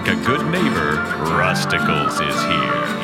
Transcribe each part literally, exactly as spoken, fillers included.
like a good neighbor, Rusticles is here.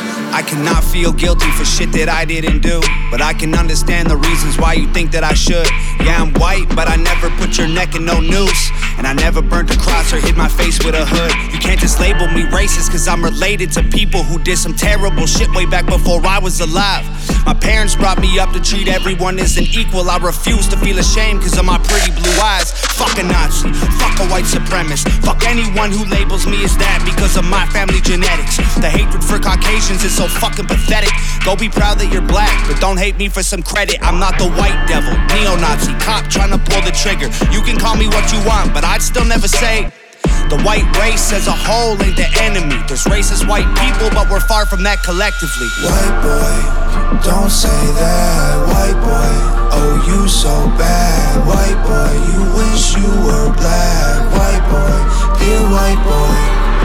I cannot feel guilty for shit that I didn't do, but I can understand the reasons why you think that I should. Yeah, I'm white, but I never put your neck in no noose, and I never burnt a cross or hid my face with a hood. You can't just label me racist, cause I'm related to people who did some terrible shit way back before I was alive. My parents brought me up to treat everyone as an equal. I refuse to feel ashamed cause of my pretty blue eyes. Fuck a Nazi, fuck a white supremacist, fuck anyone who labels me as that because of my family genetics. The hatred for Caucasians is so fucking pathetic. Go be proud that you're black, but don't hate me for some credit. I'm not the white devil, neo-Nazi, cop trying to pull the trigger. You can call me what you want, but I'd still never say the white race as a whole ain't the enemy. There's racist white people, but we're far from that collectively. White boy, don't say that. White boy, oh you so bad. White boy, you wish you were black. White boy, dear white boy.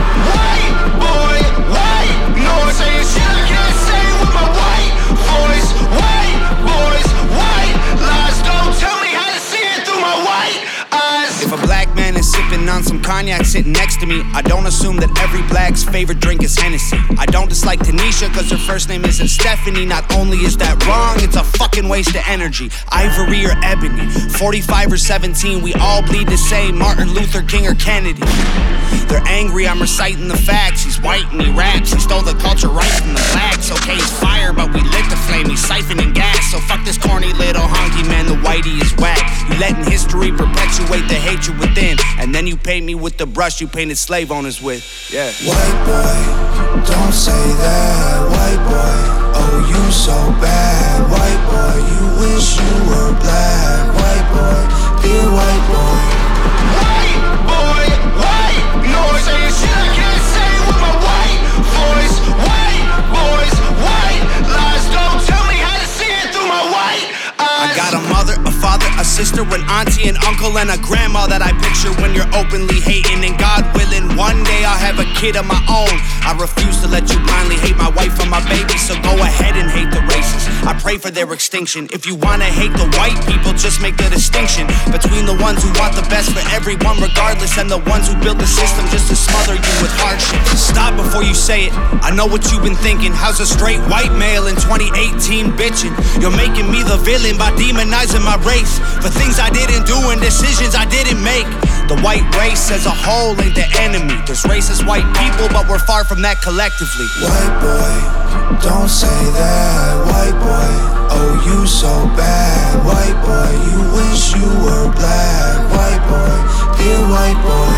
White boy, white noise saying shit I can't say with my white voice. White boys, white lies, don't tell me how to see it through my white eyes. If a black man is sipping on some cognac sitting next to me, I don't assume that every black's favorite drink is Hennessy. I don't dislike Tanisha cause her first name isn't Stephanie. Not only is that wrong, it's a fucking waste of energy. Ivory or ebony, forty-five or seventeen, we all bleed the same, Martin Luther King or Kennedy. They're angry, I'm reciting the facts. He's white and he raps, he stole the culture right from the blacks. Okay, he's fire, but we lit the flame, he's siphoning gas. So fuck this corny little honky man, the whitey is whack. You letting history perpetuate the hatred within, and then you paint me with the brush you painted slave owners with. Yeah. White boy, don't say that. White boy, oh you so bad. White boy, you wish you were black. White boy, dear white boy. White boy, white noise saying shit I can't say with my white voice. White boys, white lies, don't tell me how to see it through my white eyes. I got a mother, a father, a sister, an auntie, an uncle, and a grandma that I picture when you're openly hating. And God willing, one day I'll have a kid of my own. I refuse to let you blindly hate my wife and my baby, so go ahead and hate the races. I pray for their extinction. If you wanna hate the white people, just make the distinction between the ones who want the best for everyone regardless, and the ones who build the system just to smother you with hardship. Stop before you say it, I know what you've been thinking. How's a straight white male in twenty eighteen bitching? You're making me the villain by demonizing my race for things I didn't do and decisions I didn't make. The white race as a whole ain't the enemy. There's racist white people, but we're far from that collectively. White boy, don't say that. White boy, oh you so bad. White boy, you wish you were black. White boy, dear white boy.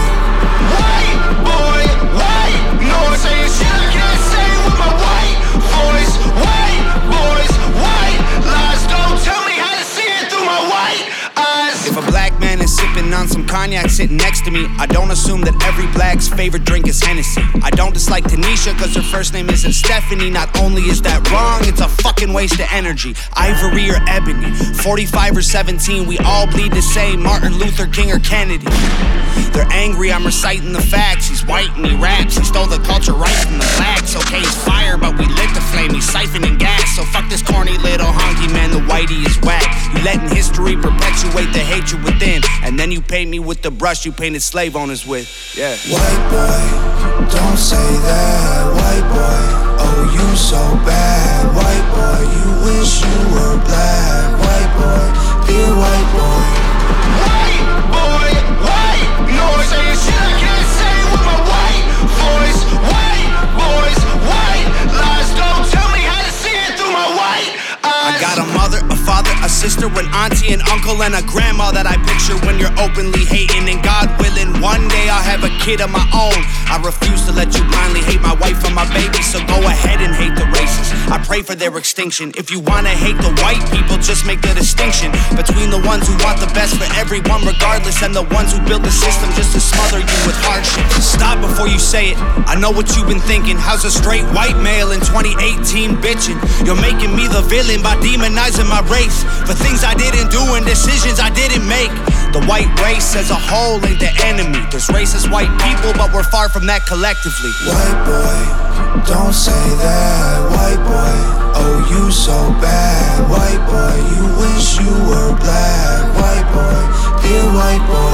White boy, white noise saying shit I can't say with my white voice. White boys, white lies, don't tell me how to see it through my white eyes. If a black man is sipping on some cognac sitting next to me, I don't assume that every black's favorite drink is Hennessy. I don't dislike Tanisha cause her first name isn't Stephanie. Not only is that wrong, it's a fucking waste of energy. Ivory or ebony, forty-five or seventeen, we all bleed the same, Martin Luther King or Kennedy. They're angry, I'm reciting the facts. He's white and he raps, he stole the culture right from the blacks. Okay, he's fire, but we lit the flame, he's siphoning gas. So fuck this corny little honky man, the whitey is whack. You letting history perpetuate the hatred within, and then you paint me with the brush you painted slave owners with. Yeah. White boy, don't say that. White boy, oh you so bad. White boy, you wish you were black. White boy, dear white boy. White boy, white noise saying shit I can't say with my white voice. White boys, white lies, don't tell me how to see it through my white eyes. I got a mother, a father, a sister, an auntie, an uncle, and a grandma that I picture when you're openly hating. And God willing, one day I'll have a kid of my own. I refuse to let you blindly hate my wife and my baby, so go ahead and hate the races. I pray for their extinction. If you wanna hate the white people, just make the distinction between the ones who want the best for everyone regardless, and the ones who build the system just to smother you with hardship. Stop before you say it, I know what you've been thinking. How's a straight white male in twenty eighteen bitching? You're making me the villain by demonizing my race for things I didn't do and decisions I didn't make. The white race as a whole ain't the enemy. There's racist white people, but we're far from that collectively. White boy, don't say that. White boy, oh you so bad. White boy, you wish you were black. White boy, dear white boy.